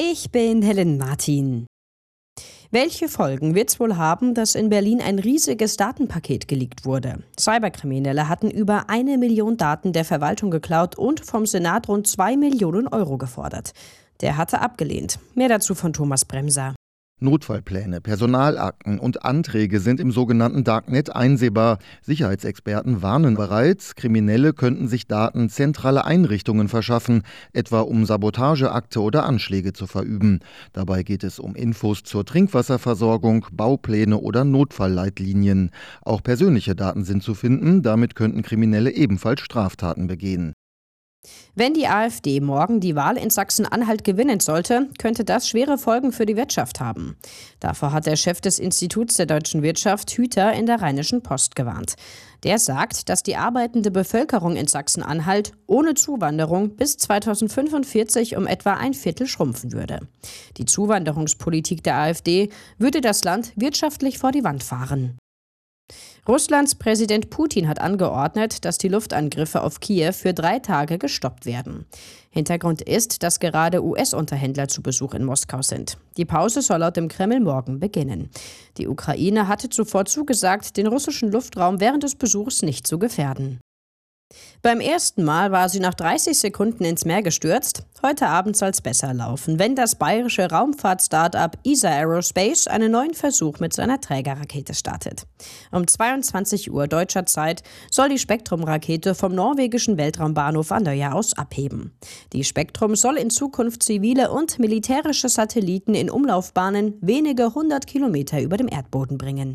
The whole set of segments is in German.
Ich bin Helen Martin. Welche Folgen wird es wohl haben, dass in Berlin ein riesiges Datenpaket geleakt wurde? Cyberkriminelle hatten über 1 Million Daten der Verwaltung geklaut und vom Senat rund 2 Millionen Euro gefordert. Der hatte abgelehnt. Mehr dazu von Thomas Bremser. Notfallpläne, Personalakten und Anträge sind im sogenannten Darknet einsehbar. Sicherheitsexperten warnen bereits, Kriminelle könnten sich Daten zentraler Einrichtungen verschaffen, etwa um Sabotageakte oder Anschläge zu verüben. Dabei geht es um Infos zur Trinkwasserversorgung, Baupläne oder Notfallleitlinien. Auch persönliche Daten sind zu finden, damit könnten Kriminelle ebenfalls Straftaten begehen. Wenn die AfD morgen die Wahl in Sachsen-Anhalt gewinnen sollte, könnte das schwere Folgen für die Wirtschaft haben. Davor hat der Chef des Instituts der deutschen Wirtschaft, Hüter, in der Rheinischen Post gewarnt. Der sagt, dass die arbeitende Bevölkerung in Sachsen-Anhalt ohne Zuwanderung bis 2045 um etwa 1/4 schrumpfen würde. Die Zuwanderungspolitik der AfD würde das Land wirtschaftlich vor die Wand fahren. Russlands Präsident Putin hat angeordnet, dass die Luftangriffe auf Kiew für 3 Tage gestoppt werden. Hintergrund ist, dass gerade US-Unterhändler zu Besuch in Moskau sind. Die Pause soll laut dem Kreml morgen beginnen. Die Ukraine hatte zuvor zugesagt, den russischen Luftraum während des Besuchs nicht zu gefährden. Beim ersten Mal war sie nach 30 Sekunden ins Meer gestürzt. Heute Abend soll es besser laufen, wenn das bayerische Raumfahrt-Startup ESA Aerospace einen neuen Versuch mit seiner Trägerrakete startet. Um 22 Uhr deutscher Zeit soll die Spektrum-Rakete vom norwegischen Weltraumbahnhof Andøya aus abheben. Die Spektrum soll in Zukunft zivile und militärische Satelliten in Umlaufbahnen wenige 100 Kilometer über dem Erdboden bringen.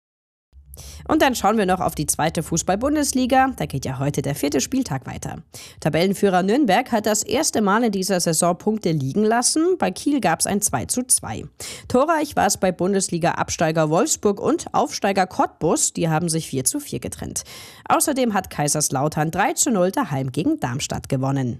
Und dann schauen wir noch auf die 2. Fußball-Bundesliga. Da geht ja heute der 4. Spieltag weiter. Tabellenführer Nürnberg hat das erste Mal in dieser Saison Punkte liegen lassen. Bei Kiel gab es ein 2:2. Torreich war es bei Bundesliga-Absteiger Wolfsburg und Aufsteiger Cottbus. Die haben sich 4:4 getrennt. Außerdem hat Kaiserslautern 3:0 daheim gegen Darmstadt gewonnen.